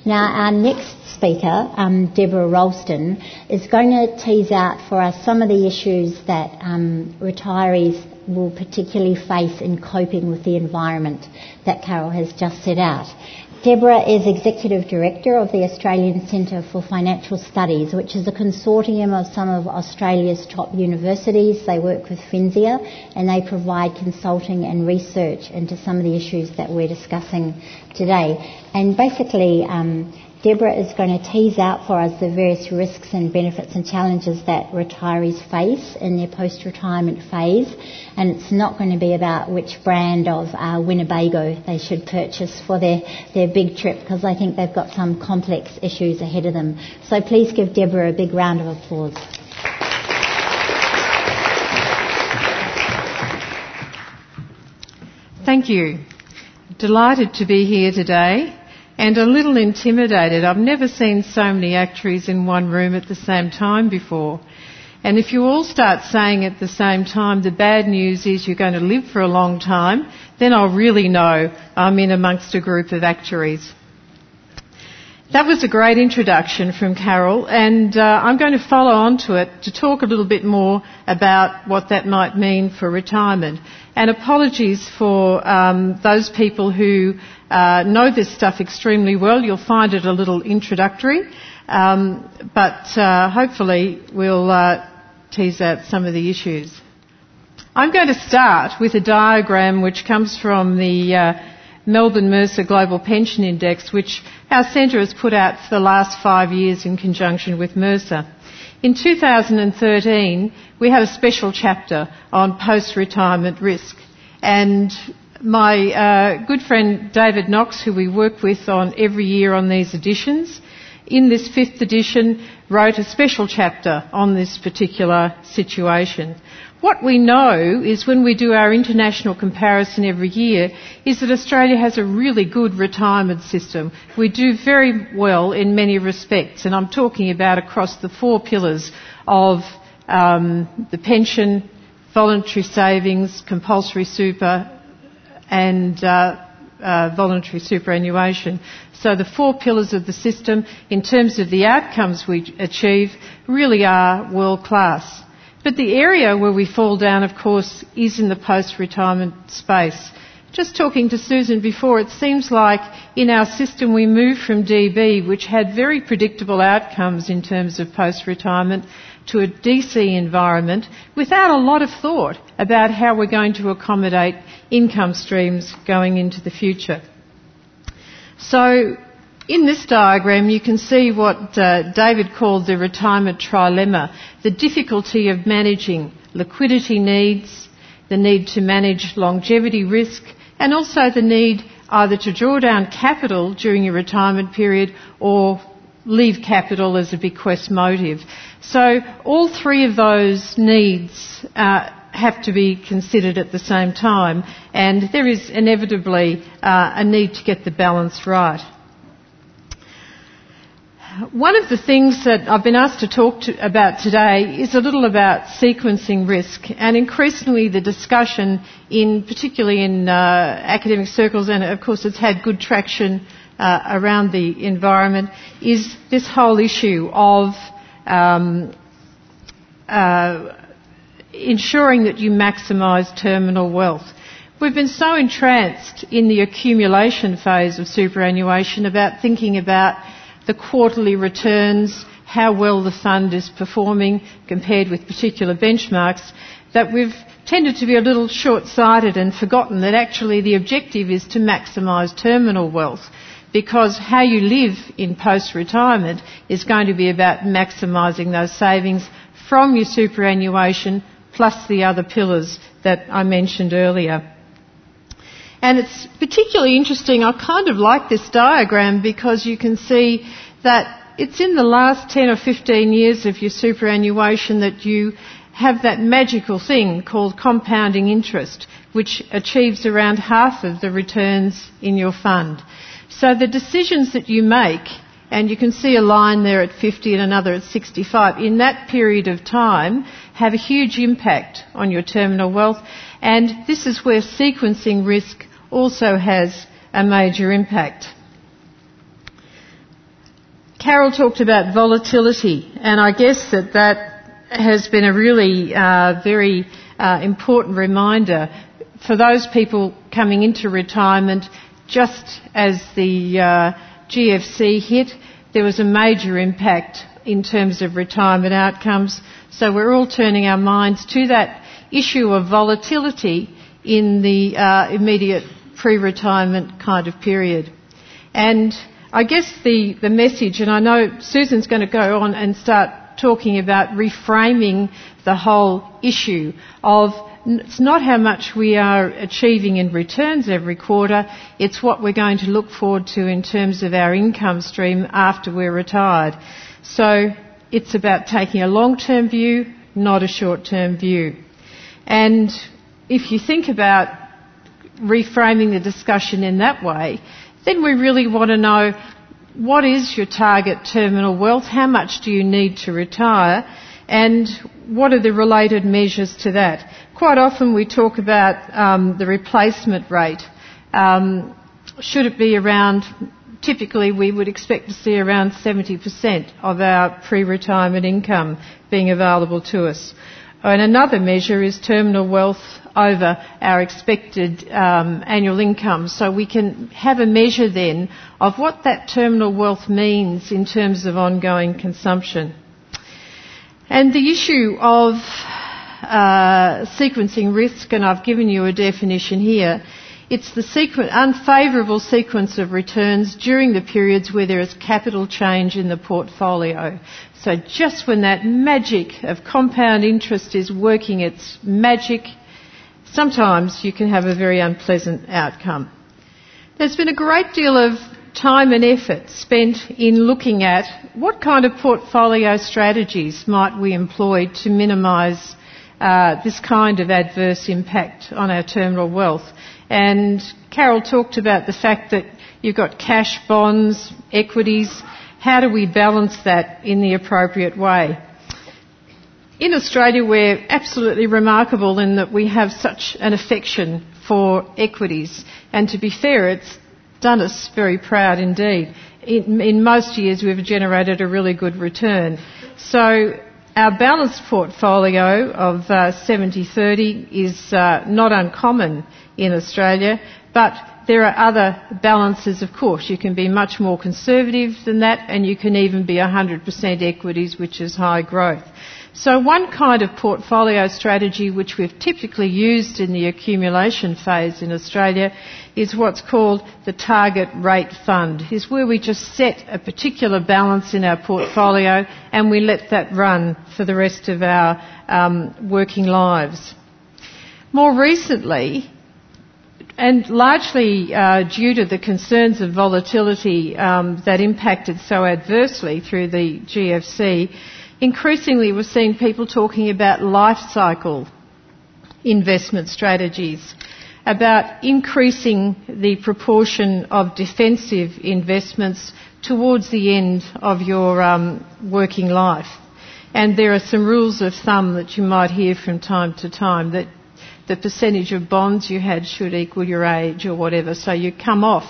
Now, our next speaker, Deborah Ralston, is going to tease out for us some of the issues that retirees will particularly face in coping with the environment that Carol has just set out. Deborah is Executive Director of the Australian Centre for Financial Studies, which is a consortium of some of Australia's top universities. They work with FinSIA and they provide consulting and research into some of the issues that we're discussing today. And basically, Deborah is going to tease out for us the various risks and benefits and challenges that retirees face in their post-retirement phase. And it's not going to be about which brand of Winnebago they should purchase for their big trip, because I think they've got some complex issues ahead of them. So please give Deborah a big round of applause. Thank you. Delighted to be here today. And a little intimidated. I've never seen so many actuaries in one room at the same time before. And if you all start saying at the same time, the bad news is you're going to live for a long time, then I'll really know I'm in amongst a group of actuaries. That was a great introduction from Carol, and I'm going to follow on to it to talk a little bit more about what that might mean for retirement. And apologies for those people who know this stuff extremely well. You'll find it a little introductory, but hopefully we'll tease out some of the issues. I'm going to start with a diagram which comes from the Melbourne Mercer Global Pension Index, which our centre has put out for the last 5 years in conjunction with Mercer. In 2013, we had a special chapter on post-retirement risk, and my good friend David Knox, who we work with on every year on these editions, in this 5th edition wrote a special chapter on this particular situation. What we know is, when we do our international comparison every year, is that Australia has a really good retirement system. We do very well in many respects, and I'm talking about across the 4 pillars of the pension, voluntary savings, compulsory super and voluntary superannuation. So the 4 pillars of the system, in terms of the outcomes we achieve, really are world class. But the area where we fall down, of course, is in the post-retirement space. Just talking to Susan before, it seems like in our system we moved from DB, which had very predictable outcomes in terms of post-retirement, to a DC environment without a lot of thought about how we're going to accommodate income streams going into the future. So in this diagram you can see what David called the retirement trilemma, the difficulty of managing liquidity needs, the need to manage longevity risk, and also the need either to draw down capital during your retirement period or leave capital as a bequest motive. So all 3 of those needs have to be considered at the same time, and there is inevitably a need to get the balance right. One of the things that I've been asked to talk about today is a little about sequencing risk, and increasingly the discussion, particularly in academic circles, and of course it's had good traction around the environment, is this whole issue of ensuring that you maximise terminal wealth. We've been so entranced in the accumulation phase of superannuation about thinking about the quarterly returns, how well the fund is performing compared with particular benchmarks, that we've tended to be a little short-sighted and forgotten that actually the objective is to maximise terminal wealth, because how you live in post-retirement is going to be about maximising those savings from your superannuation plus the other pillars that I mentioned earlier. And it's particularly interesting, I kind of like this diagram because you can see that it's in the last 10 or 15 years of your superannuation that you have that magical thing called compounding interest, which achieves around half of the returns in your fund. So the decisions that you make, and you can see a line there at 50 and another at 65, in that period of time have a huge impact on your terminal wealth, and this is where sequencing risk also has a major impact. Carol talked about volatility, and I guess that has been a really very important reminder for those people coming into retirement. Just as the GFC hit, there was a major impact in terms of retirement outcomes. So we're all turning our minds to that issue of volatility in the immediate pre-retirement kind of period. And I guess the message, and I know Susan's going to go on and start talking about reframing the whole issue of it's not how much we are achieving in returns every quarter, it's what we're going to look forward to in terms of our income stream after we're retired. So it's about taking a long-term view, not a short-term view. And if you think about reframing the discussion in that way, then we really want to know what is your target terminal wealth, how much do you need to retire, and what are the related measures to that. Quite often we talk about the replacement rate. Should it be around, typically we would expect to see around 70% of our pre-retirement income being available to us. And another measure is terminal wealth over our expected annual income. So we can have a measure then of what that terminal wealth means in terms of ongoing consumption. And the issue of sequencing risk, and I've given you a definition here, it's the unfavourable sequence of returns during the periods where there is capital change in the portfolio. So just when that magic of compound interest is working its magic, sometimes you can have a very unpleasant outcome. There's been a great deal of time and effort spent in looking at what kind of portfolio strategies might we employ to minimise this kind of adverse impact on our terminal wealth. And Carol talked about the fact that you've got cash, bonds, equities. How do we balance that in the appropriate way? In Australia, we're absolutely remarkable in that we have such an affection for equities. And to be fair, it's done us very proud indeed. In most years, we've generated a really good return. So our balanced portfolio of 70-30 is not uncommon in Australia, but there are other balances, of course. You can be much more conservative than that, and you can even be 100% equities, which is high growth. So one kind of portfolio strategy which we've typically used in the accumulation phase in Australia is what's called the target rate fund. Is where we just set a particular balance in our portfolio and we let that run for the rest of our working lives. More recently, and largely due to the concerns of volatility that impacted so adversely through the GFC, increasingly we're seeing people talking about life cycle investment strategies, about increasing the proportion of defensive investments towards the end of your working life. And there are some rules of thumb that you might hear from time to time, that the percentage of bonds you had should equal your age or whatever, so you come off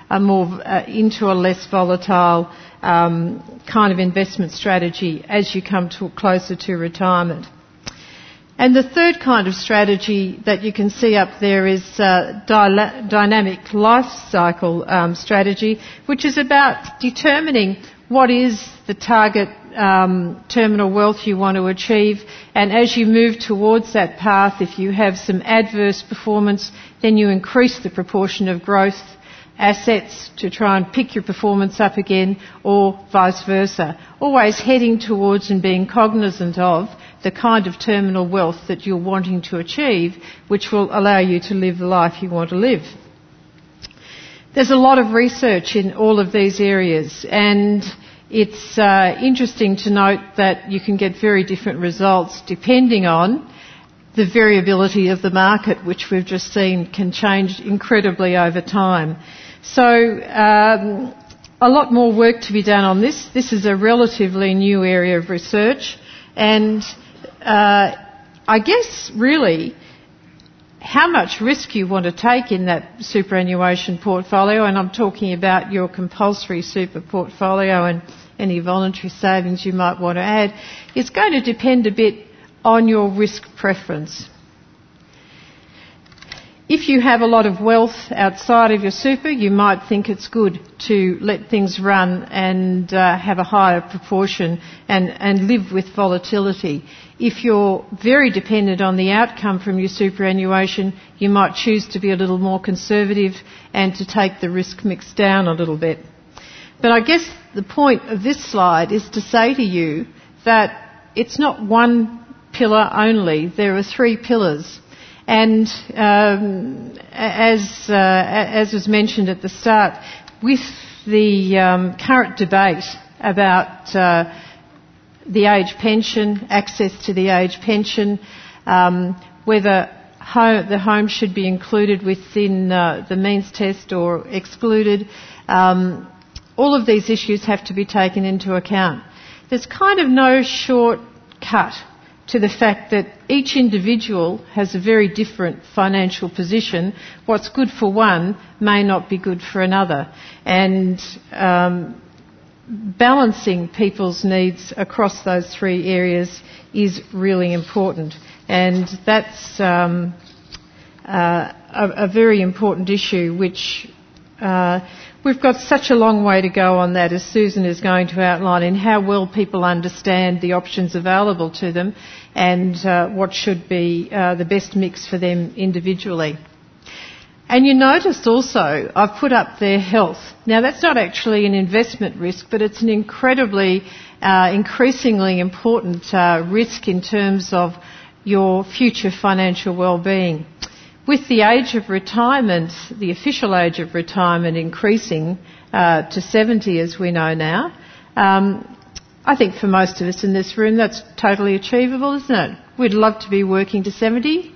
into a less volatile kind of investment strategy as you come closer to retirement. And the third kind of strategy that you can see up there is dynamic life cycle strategy, which is about determining what is the target terminal wealth you want to achieve, and as you move towards that path, if you have some adverse performance, then you increase the proportion of growth assets to try and pick your performance up again, or vice versa. Always heading towards and being cognizant of the kind of terminal wealth that you're wanting to achieve, which will allow you to live the life you want to live. There's a lot of research in all of these areas, and it's interesting to note that you can get very different results depending on the variability of the market, which we've just seen can change incredibly over time. So a lot more work to be done on this. This is a relatively new area of research, and I guess really how much risk you want to take in that superannuation portfolio, and I'm talking about your compulsory super portfolio and any voluntary savings you might want to add, is going to depend a bit on your risk preference. If you have a lot of wealth outside of your super, you might think it's good to let things run and have a higher proportion and live with volatility. If you're very dependent on the outcome from your superannuation, you might choose to be a little more conservative and to take the risk mix down a little bit. But I guess the point of this slide is to say to you that it's not one pillar only. There are three pillars. And as was mentioned at the start, with the current debate about the age pension, access to the age pension, whether the home should be included within the means test or excluded, all of these issues have to be taken into account. There's kind of no shortcut to the fact that each individual has a very different financial position. What's good for one may not be good for another. And balancing people's needs across those three areas is really important. And that's a very important issue which we've got such a long way to go on that, as Susan is going to outline, in how well people understand the options available to them and what should be the best mix for them individually. And you notice also I've put up their health. Now that's not actually an investment risk, but it's an incredibly, increasingly important risk in terms of your future financial well-being. With the age of retirement, the official age of retirement increasing to 70, as we know now, I think for most of us in this room that's totally achievable, isn't it? We'd love to be working to 70.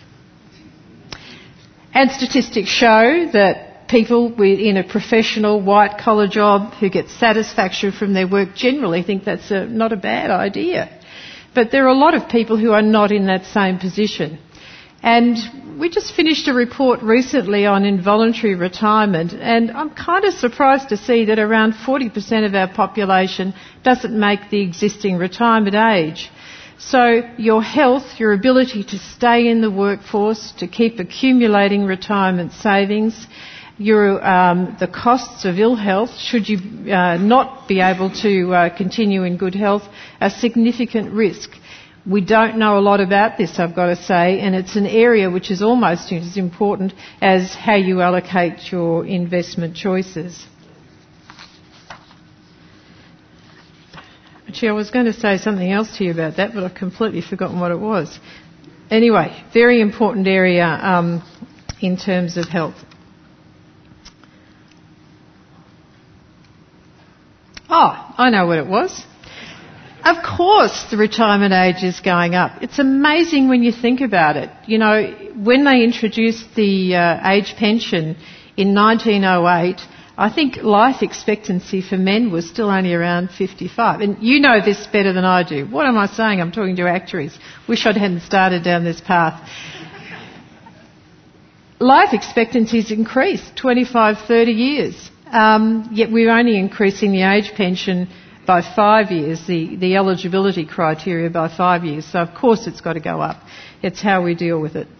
And statistics show that people in a professional white-collar job who get satisfaction from their work generally think that's not a bad idea. But there are a lot of people who are not in that same position. And we just finished a report recently on involuntary retirement, and I'm kind of surprised to see that around 40% of our population doesn't make the existing retirement age. So your health, your ability to stay in the workforce, to keep accumulating retirement savings, the costs of ill health, should you not be able to continue in good health, are significant risk. We don't know a lot about this, I've got to say, and it's an area which is almost as important as how you allocate your investment choices. Actually, I was going to say something else to you about that, but I've completely forgotten what it was. Anyway, very important area in terms of health. Oh, I know what it was. Of course the retirement age is going up. It's amazing when you think about it. You know, when they introduced the age pension in 1908, I think life expectancy for men was still only around 55. And you know this better than I do. What am I saying? I'm talking to actuaries. Wish I hadn't started down this path. Life expectancy's increased 25, 30 years. Yet we're only increasing the age pension by 5 years, the eligibility criteria by 5 years. So of course it's got to go up. It's how we deal with it.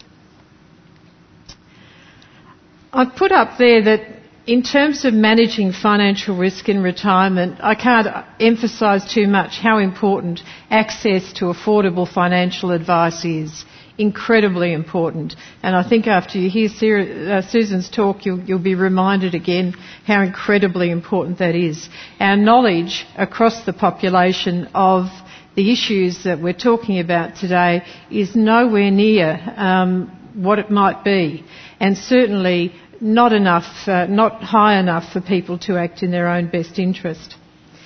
I've put up there that in terms of managing financial risk in retirement, I can't emphasise too much how important access to affordable financial advice is. Incredibly important. And I think after you hear Susan's talk, you'll be reminded again how incredibly important that is. Our knowledge across the population of the issues that we're talking about today is nowhere near what it might be, and certainly not high enough for people to act in their own best interest.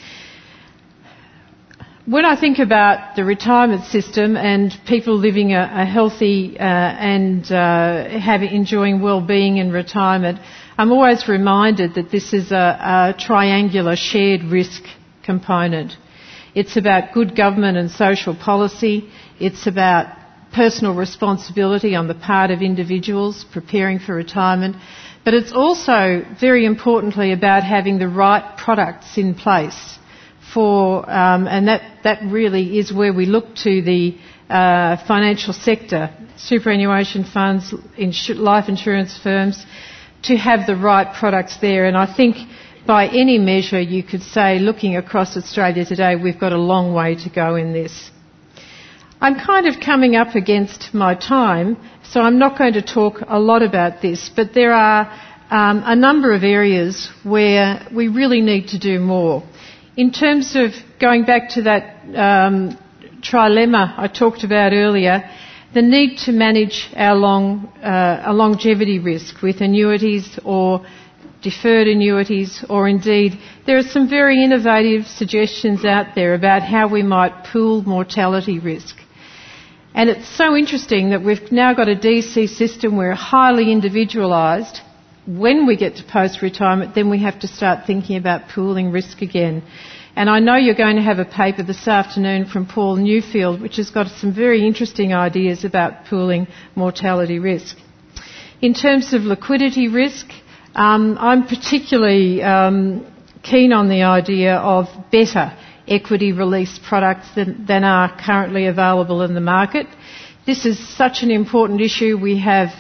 When I think about the retirement system and people living a healthy and enjoying well-being in retirement, I'm always reminded that this is a triangular shared risk component. It's about good government and social policy. It's about personal responsibility on the part of individuals preparing for retirement, but it's also very importantly about having the right products in place for, and that really is where we look to the financial sector, superannuation funds, life insurance firms, to have the right products there. And I think by any measure you could say, looking across Australia today, we've got a long way to go in this. I'm kind of coming up against my time, so I'm not going to talk a lot about this, but there are a number of areas where we really need to do more. In terms of going back to that trilemma I talked about earlier, the need to manage our a longevity risk with annuities or deferred annuities, or indeed there are some very innovative suggestions out there about how we might pool mortality risk. And it's so interesting that we've now got a DC system where highly individualised. When we get to post-retirement, then we have to start thinking about pooling risk again. And I know you're going to have a paper this afternoon from Paul Newfield, which has got some very interesting ideas about pooling mortality risk. In terms of liquidity risk, I'm particularly keen on the idea of better equity release products than are currently available in the market. This is such an important issue. We have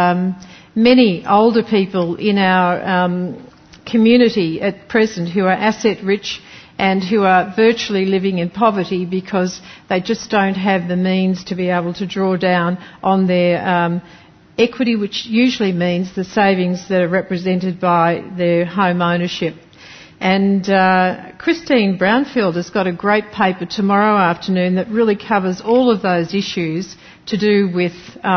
many older people in our community at present who are asset rich and who are virtually living in poverty because they just don't have the means to be able to draw down on their equity, which usually means the savings that are represented by their home ownership. And Christine Brownfield has got a great paper tomorrow afternoon that really covers all of those issues to do with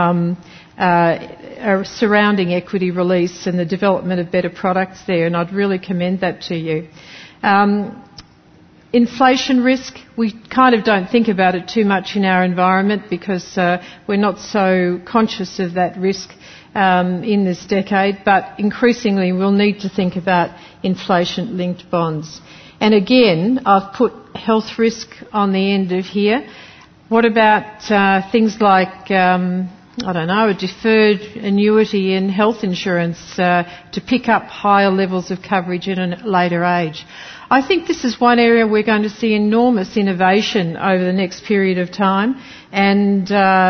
surrounding equity release and the development of better products there, and I'd really commend that to you. Inflation risk, we kind of don't think about it too much in our environment because we're not so conscious of that risk in this decade, but increasingly we'll need to think about inflation-linked bonds. And again, I've put health risk on the end of here. What about things like, a deferred annuity in health insurance to pick up higher levels of coverage at a later age? I think this is one area we're going to see enormous innovation over the next period of time, and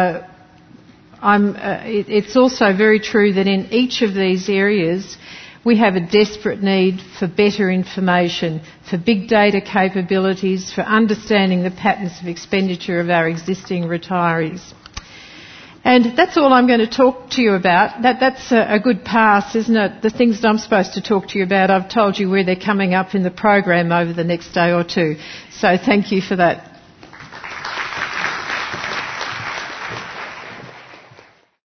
it's also very true that in each of these areas we have a desperate need for better information, for big data capabilities, for understanding the patterns of expenditure of our existing retirees. And that's all I'm going to talk to you about. That's a good pass, isn't it? The things that I'm supposed to talk to you about, I've told you where they're coming up in the program over the next day or two. So thank you for that.